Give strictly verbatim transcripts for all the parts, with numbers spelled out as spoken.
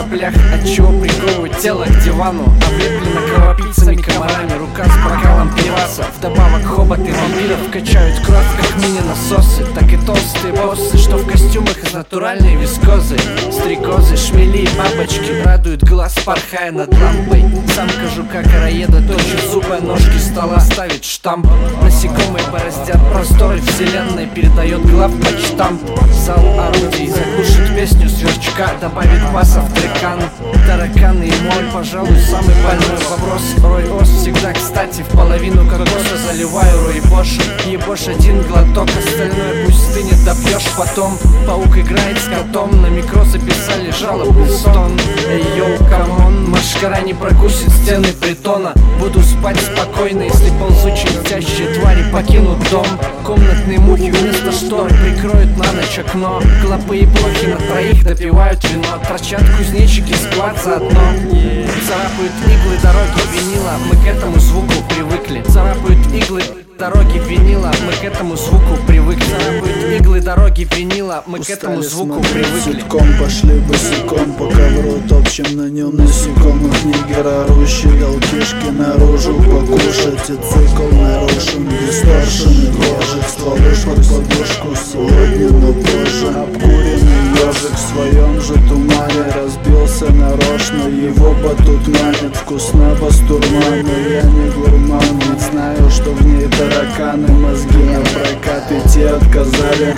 соплях, отчего приковывают тело к дивану. Облеплено кровопийцами, комарами, рука с бокалом пиваса. Вдобавок хоботы вампиров качают кровь, как мини-насосы. Так и толстые боссы, что в костюмах из натуральной вискозы. Стрекозы, шмели и бабочки радуют глаз, порхая над лампой. Самка жука-караеда точит зубы, ножки стола ставит штамп. Насекомые бороздят просторы вселенной, передает главпочтамп. Зал орудий заглушит песню сверчка, добавит баса в трекан. Тараканы и мой, пожалуй, самый больной вопрос. Рой-ос всегда кстати, в половину кокоса заливаю рой-бош. Ебошь один глоток, остальное пусть стынет, допьешь потом. Паук играет с котом, на микро записали жалобный стон. Эй, йоу, камон, машкара не прокусит стены притона. Буду спать спокойно, если ползучие летящие твари покинут дом. Комнатные мухи вместо штор прикроют на ночь окно. Клопы и блохи на троих допивают вино. Торчат кузнечики, склад заодно. Царапают иглы дороги винила, мы к этому звуку привыкли. Царапают иглы дороги винила, мы к этому звуку привыкли. Царапают иглы дороги винила, мы к этому звуку привыкли. Ситком пошли босиком по ковру, топчем на нем насекомых. Нигер орущий, дал кишки наружу покушать, и цикл нарушен. Дисторшн и ложек, стволы под подушку сегодня, но позже. Обкуренный ежик в своем же тумане разбился нарочно, его батут манит. Вкусно бастурма, но я не гурман, ведь знаю, что в ней тараканы. Мозги на прокат и те отказали.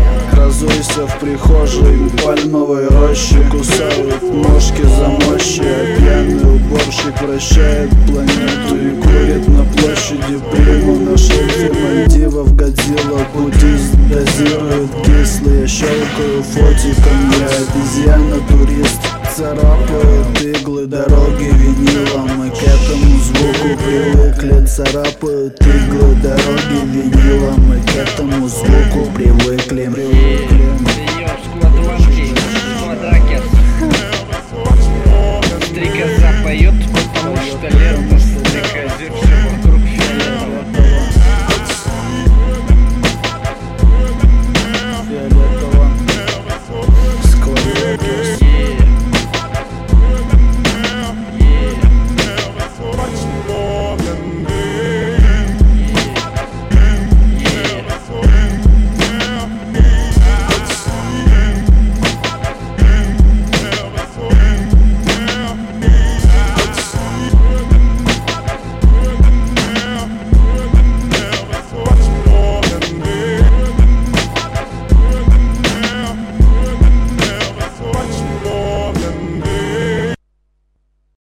Разуйся в прихожей пальмовой рощи, кусают ножки за мощи, а пьяный уборщик вращает планету и курит на площади приму. На шельфе Мальдивов Годзилла, буддист дозирует кислый. Я щелкаю фотиком, я обезьяна-турист. Царапают иглы дороги винила, мы к этому звуку привыкли. Царапают иглы дороги винила, мы к этому звуку привыкли.